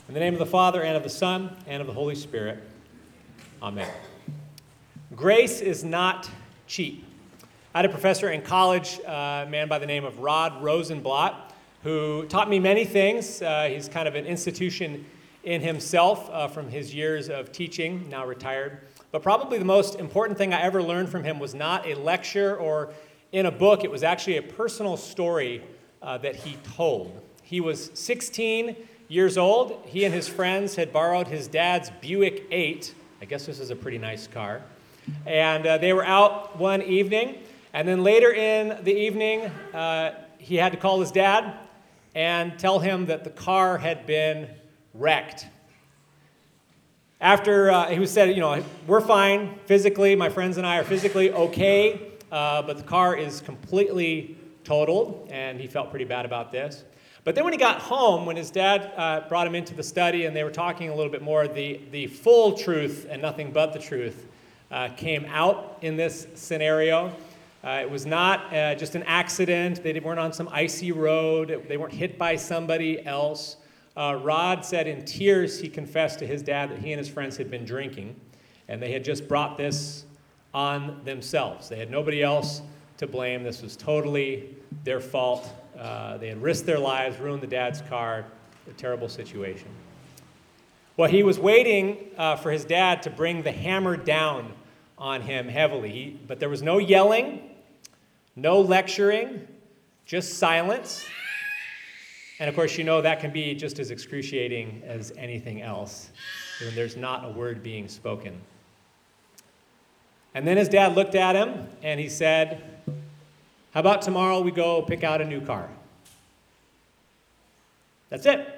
In the name of the Father, and of the Son, and of the Holy Spirit. Amen. Grace is not cheap. I had a professor in college, a man by the name of Rod Rosenblatt, who taught me many things. He's kind of an institution in himself from his years of teaching, now retired. But probably the most important thing I ever learned from him was not a lecture or in a book. It was actually a personal story that he told. He was 16 years old. He and his friends had borrowed his dad's Buick 8. I guess this is a pretty nice car. And they were out one evening. And then later in the evening, he had to call his dad and tell him that the car had been wrecked. After he said, we're fine physically. My friends and I are physically okay, but the car is completely totaled, and he felt pretty bad about this. But then when he got home, when his dad brought him into the study and they were talking a little bit more, the full truth and nothing but the truth came out in this scenario. It was not just an accident. They weren't on some icy road. They weren't hit by somebody else. Rod said in tears he confessed to his dad that he and his friends had been drinking, and they had just brought this on themselves. They had nobody else to blame. This was totally their fault. They had risked their lives, ruined the dad's car, a terrible situation. Well, he was waiting for his dad to bring the hammer down on him heavily. But there was no yelling, no lecturing, just silence. And of course, that can be just as excruciating as anything else when there's not a word being spoken. And then his dad looked at him and he said, "How about tomorrow we go pick out a new car?" That's it.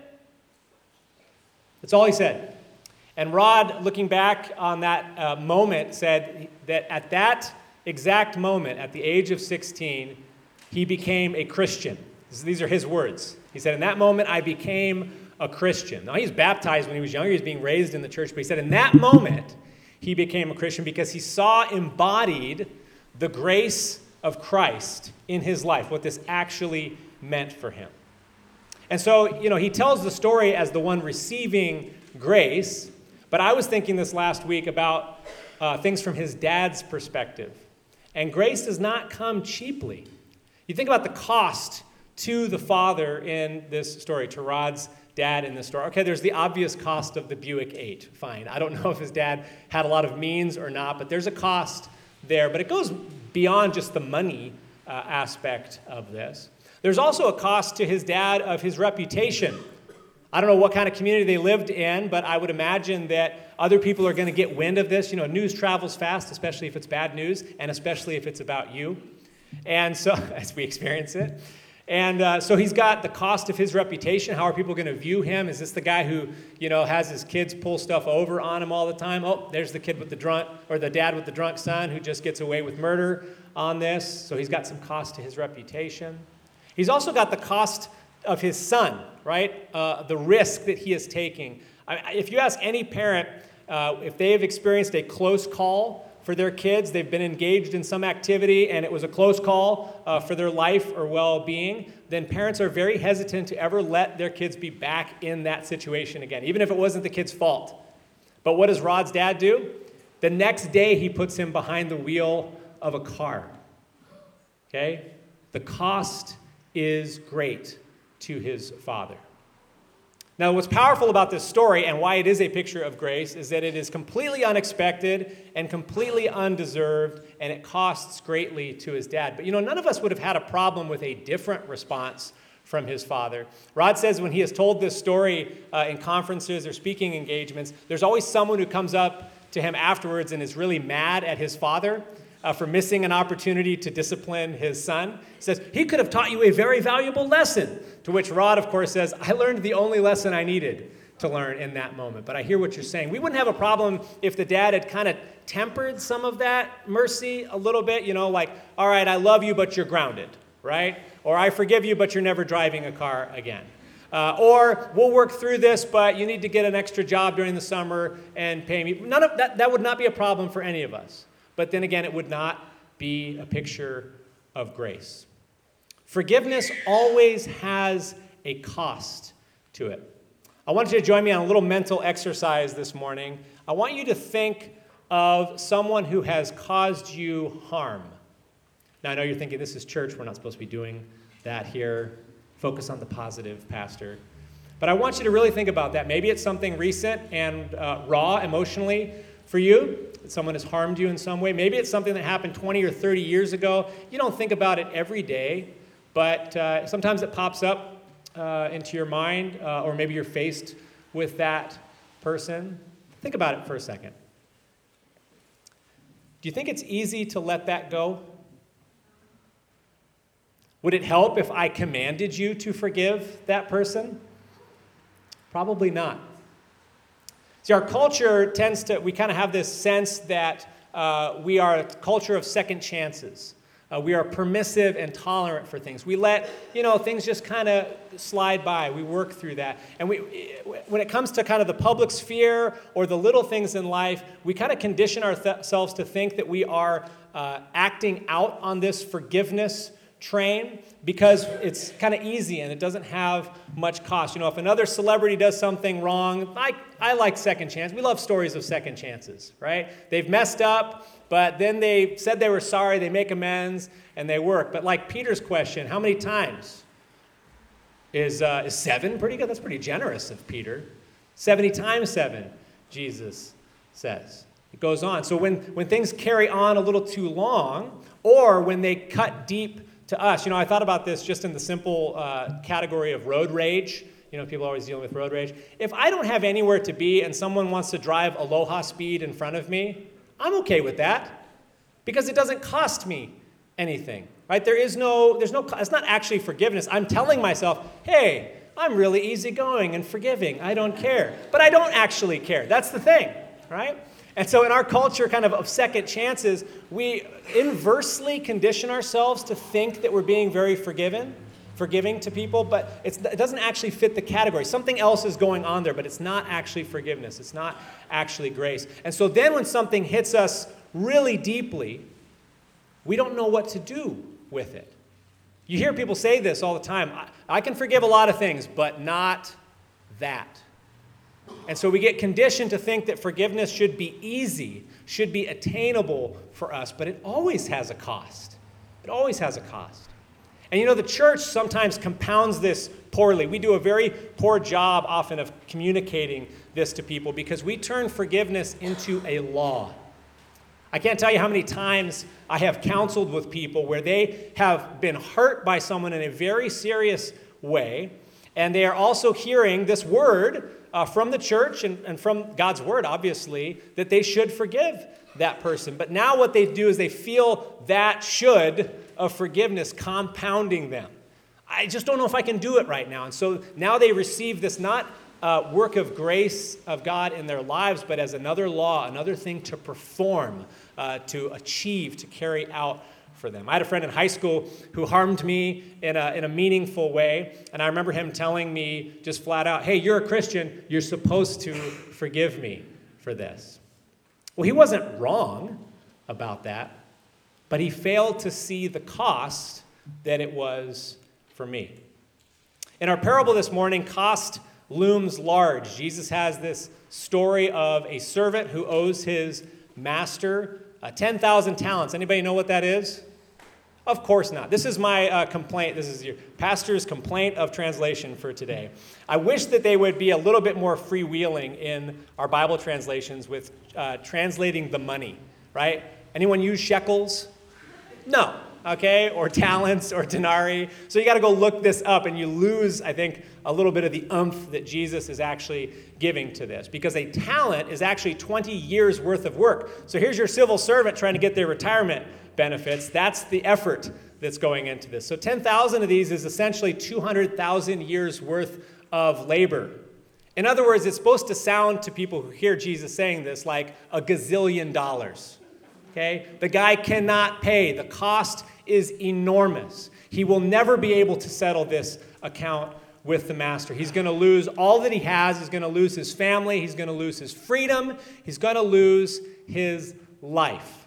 That's all he said. And Rod, looking back on that moment, said that at that exact moment, at the age of 16, he became a Christian. These are his words. He said, "In that moment, I became a Christian." Now, he was baptized when he was younger. He was being raised in the church. But he said, in that moment, he became a Christian because he saw embodied the grace of Christ in his life, what this actually meant for him. And so, he tells the story as the one receiving grace, but I was thinking this last week about things from his dad's perspective. And grace does not come cheaply. You think about the cost to the father in this story, to Rod's dad in this story. Okay, there's the obvious cost of the Buick 8. Fine. I don't know if his dad had a lot of means or not, but there's a cost there. But it goes beyond just the money aspect of this. There's also a cost to his dad of his reputation. I don't know what kind of community they lived in, but I would imagine that other people are going to get wind of this. News travels fast, especially if it's bad news, and especially if it's about you. And so, as we experience it. And so he's got the cost of his reputation. How are people going to view him? Is this the guy who, has his kids pull stuff over on him all the time? Oh, there's the kid with the drunk, or the dad with the drunk son who just gets away with murder on this. So he's got some cost to his reputation. He's also got the cost of his son, right? The risk that he is taking. If you ask any parent, if they have experienced a close call for their kids, they've been engaged in some activity, and it was a close call for their life or well-being, then parents are very hesitant to ever let their kids be back in that situation again, even if it wasn't the kid's fault. But what does Rod's dad do? The next day, he puts him behind the wheel of a car. Okay? The cost is great to his father. Now, what's powerful about this story and why it is a picture of grace is that it is completely unexpected and completely undeserved, and it costs greatly to his dad. But, none of us would have had a problem with a different response from his father. Rod says when he has told this story in conferences or speaking engagements, there's always someone who comes up to him afterwards and is really mad at his father for missing an opportunity to discipline his son. He says, "He could have taught you a very valuable lesson." To which Rod, of course, says, "I learned the only lesson I needed to learn in that moment." But I hear what you're saying. We wouldn't have a problem if the dad had kind of tempered some of that mercy a little bit, like, "All right, I love you, but you're grounded," right? Or, "I forgive you, but you're never driving a car again." Or, "We'll work through this, but you need to get an extra job during the summer and pay me." None of that would not be a problem for any of us. But then again, it would not be a picture of grace. Forgiveness always has a cost to it. I want you to join me on a little mental exercise this morning. I want you to think of someone who has caused you harm. Now, I know you're thinking, this is church. We're not supposed to be doing that here. Focus on the positive, Pastor. But I want you to really think about that. Maybe it's something recent and raw emotionally for you. Someone has harmed you in some way. Maybe it's something that happened 20 or 30 years ago. You don't think about it every day, but sometimes it pops up into your mind, or maybe you're faced with that person. Think about it for a second. Do you think it's easy to let that go? Would it help if I commanded you to forgive that person? Probably not. See, our culture tends to, we kind of have this sense that we are a culture of second chances. We are permissive and tolerant for things. We let, things just kind of slide by. We work through that. And when it comes to kind of the public sphere or the little things in life, we kind of condition ourselves to think that we are acting out on this forgiveness train because it's kind of easy and it doesn't have much cost. If another celebrity does something wrong, I like second chance. We love stories of second chances, right? They've messed up, but then they said they were sorry, they make amends, and they work. But like Peter's question, how many times? Is 7 pretty good? That's pretty generous of Peter. 70 times 7, Jesus says. It goes on. So when things carry on a little too long, or when they cut deep to us, I thought about this just in the simple category of road rage. People are always dealing with road rage. If I don't have anywhere to be and someone wants to drive aloha speed in front of me, I'm okay with that because it doesn't cost me anything, right? There's no, it's not actually forgiveness. I'm telling myself, hey, I'm really easygoing and forgiving. I don't care. But I don't actually care. That's the thing, right? And so in our culture kind of second chances, we inversely condition ourselves to think that we're being very forgiving to people, but it doesn't actually fit the category. Something else is going on there, but it's not actually forgiveness. It's not actually grace. And so then when something hits us really deeply, we don't know what to do with it. You hear people say this all the time. I can forgive a lot of things, but not that. And so we get conditioned to think that forgiveness should be easy, should be attainable for us, but it always has a cost. It always has a cost. And the church sometimes compounds this poorly. We do a very poor job often of communicating this to people because we turn forgiveness into a law. I can't tell you how many times I have counseled with people where they have been hurt by someone in a very serious way, and they are also hearing this word from the church and from God's word, obviously, that they should forgive that person. But now what they do is they feel that should of forgiveness compounding them. I just don't know if I can do it right now. And so now they receive this not work of grace of God in their lives, but as another law, another thing to perform, to achieve, to carry out for them. I had a friend in high school who harmed me in a meaningful way, and I remember him telling me just flat out, hey, you're a Christian, you're supposed to forgive me for this. Well, he wasn't wrong about that, but he failed to see the cost that it was for me. In our parable this morning, cost looms large. Jesus has this story of a servant who owes his master 10,000 talents. Anybody know what that is? Of course not. This is my complaint. This is your pastor's complaint of translation for today. I wish that they would be a little bit more freewheeling in our Bible translations with translating the money, right? Anyone use shekels? No, okay? Or talents or denarii. So you got to go look this up, and you lose, I think, a little bit of the oomph that Jesus is actually giving to this. Because a talent is actually 20 years worth of work. So here's your civil servant trying to get their retirement benefits. That's the effort that's going into this. So 10,000 of these is essentially 200,000 years worth of labor. In other words, it's supposed to sound to people who hear Jesus saying this like a gazillion dollars. Okay? The guy cannot pay. The cost is enormous. He will never be able to settle this account with the master. He's going to lose all that he has. He's going to lose his family. He's going to lose his freedom. He's going to lose his life.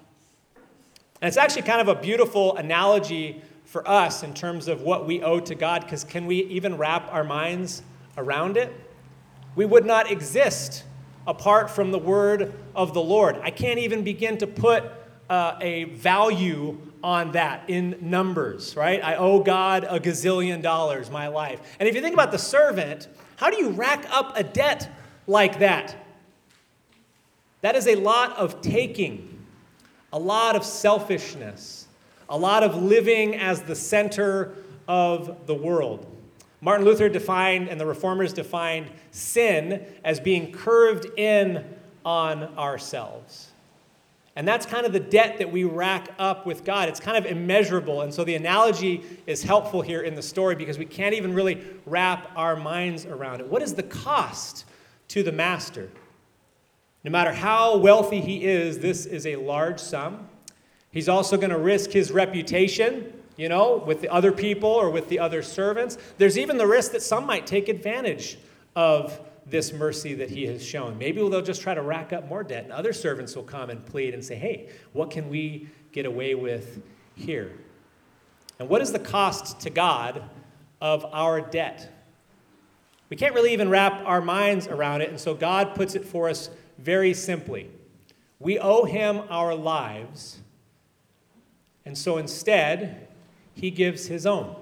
And it's actually kind of a beautiful analogy for us in terms of what we owe to God, because can we even wrap our minds around it? We would not exist apart from the word of the Lord. I can't even begin to put a value on that in numbers, right? I owe God $1 gazillion my life. And if you think about the servant, how do you rack up a debt like that? That is a lot of taking, a lot of selfishness, a lot of living as the center of the world. Martin Luther defined, and the Reformers defined, sin as being curved in on ourselves. And that's kind of the debt that we rack up with God. It's kind of immeasurable. And so the analogy is helpful here in the story because we can't even really wrap our minds around it. What is the cost to the master? No matter how wealthy he is, this is a large sum. He's also going to risk his reputation, with the other people or with the other servants. There's even the risk that some might take advantage of this mercy that he has shown. Maybe they'll just try to rack up more debt, and other servants will come and plead and say, hey, what can we get away with here? And what is the cost to God of our debt? We can't really even wrap our minds around it, and so God puts it for us very simply. We owe him our lives, and so instead, he gives his own.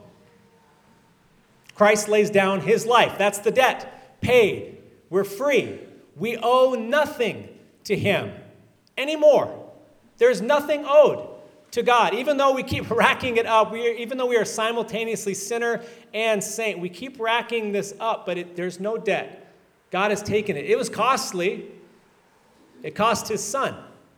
Christ lays down his life. That's the debt. Paid. We're free. We owe nothing to him anymore. There's nothing owed to God. Even though we keep racking it up, even though we are simultaneously sinner and saint, we keep racking this up, but there's no debt. God has taken it. It was costly. It cost his son.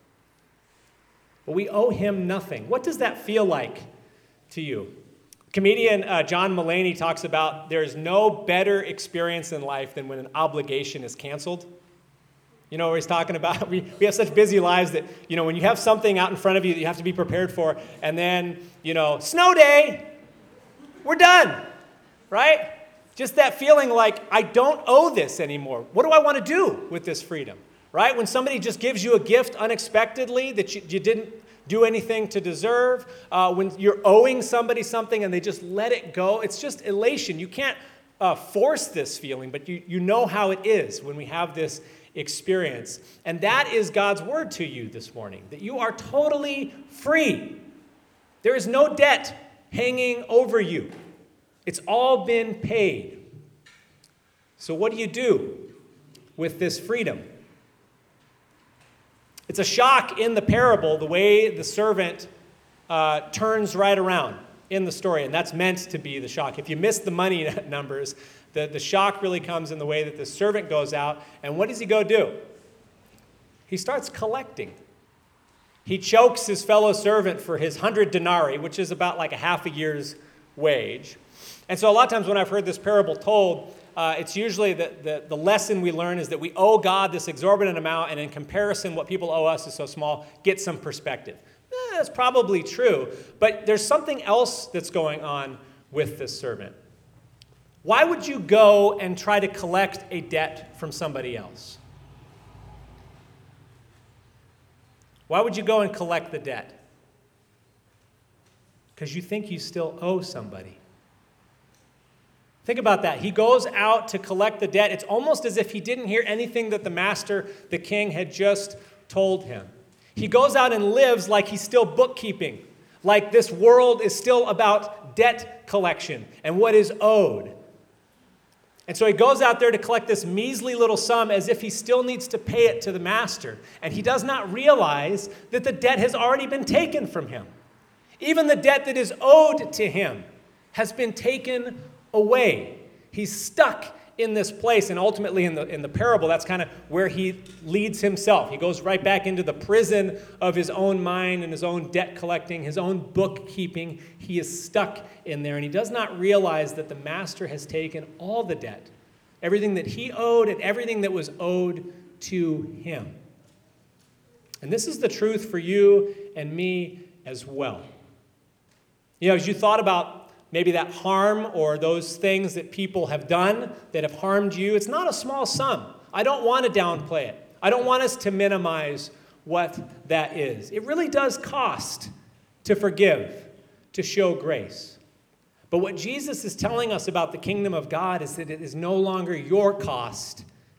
But we owe him nothing. What does that feel like to you? Comedian John Mulaney talks about there's no better experience in life than when an obligation is canceled. You know what he's talking about? We have such busy lives that, when you have something out in front of you that you have to be prepared for, and then, snow day, we're done, right? Just that feeling like, I don't owe this anymore. What do I want to do with this freedom, right? When somebody just gives you a gift unexpectedly that you didn't do anything to deserve, when you're owing somebody something and they just let it go, it's just elation. You can't force this feeling, but you know how it is when we have this experience. And that is God's word to you this morning, that you are totally free. There is no debt hanging over you. It's all been paid. So what do you do with this freedom? It's a shock in the parable, the way the servant turns right around in the story, and that's meant to be the shock. If you miss the money numbers, the shock really comes in the way that the servant goes out, and what does he go do? He starts collecting. He chokes his fellow servant for his 100 denarii, which is about like a half a year's wage. And so a lot of times when I've heard this parable told, it's usually the lesson we learn is that we owe God this exorbitant amount, and in comparison, what people owe us is so small. Get some perspective. That's probably true, but there's something else that's going on with this servant. Why would you go and try to collect a debt from somebody else? Why would you go and collect the debt? Because you think you still owe somebody. Think about that. He goes out to collect the debt. It's almost as if he didn't hear anything that the master, the king, had just told him. He goes out and lives like he's still bookkeeping, like this world is still about debt collection and what is owed. And so he goes out there to collect this measly little sum as if he still needs to pay it to the master. And he does not realize that the debt has already been taken from him. Even the debt that is owed to him has been taken away. He's stuck in this place, and ultimately in the parable, that's kind of where he leads himself. He goes right back into the prison of his own mind and his own debt collecting, his own bookkeeping. He is stuck in there, and he does not realize that the master has taken all the debt, everything that he owed and everything that was owed to him. And this is the truth for you and me as well. As you thought about maybe that harm or those things that people have done that have harmed you, it's not a small sum. I don't want to downplay it. I don't want us to minimize what that is. It really does cost to forgive, to show grace. But what Jesus is telling us about the kingdom of God is that it is no longer your cost,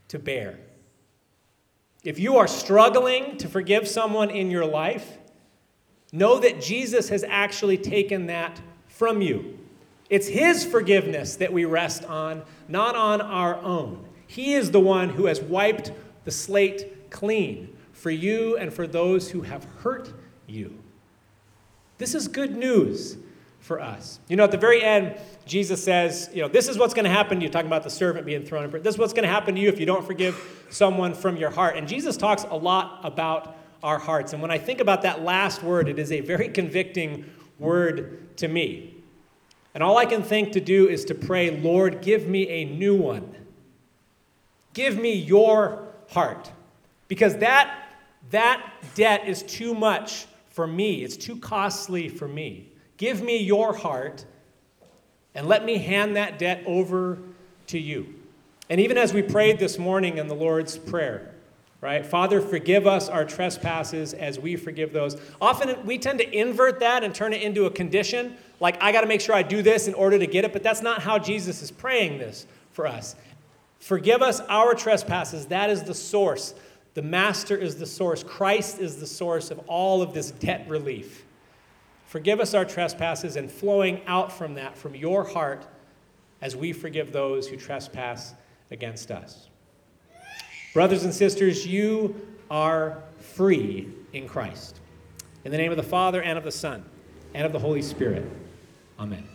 to bear. If you are struggling to forgive someone in your life, know that Jesus has actually taken that from you. It's his forgiveness that we rest on, not on our own. He is the one who has wiped the slate clean for you and for those who have hurt you. This is good news for us. At the very end, Jesus says, this is what's going to happen to you, talking about the servant being thrown in prison. This is what's going to happen to you if you don't forgive someone from your heart. And Jesus talks a lot about our hearts. And when I think about that last word, it is a very convicting word to me. And all I can think to do is to pray, Lord, give me a new one. Give me your heart. Because that debt is too much for me. It's too costly for me. Give me your heart, and let me hand that debt over to you. And even as we prayed this morning in the Lord's Prayer, right? Father, forgive us our trespasses as we forgive those. Often we tend to invert that and turn it into a condition, like I got to make sure I do this in order to get it, but that's not how Jesus is praying this for us. Forgive us our trespasses. That is the source. The Master is the source. Christ is the source of all of this debt relief. Forgive us our trespasses, and flowing out from that, from your heart, as we forgive those who trespass against us. Brothers and sisters, you are free in Christ. In the name of the Father, and of the Son, and of the Holy Spirit. Amen.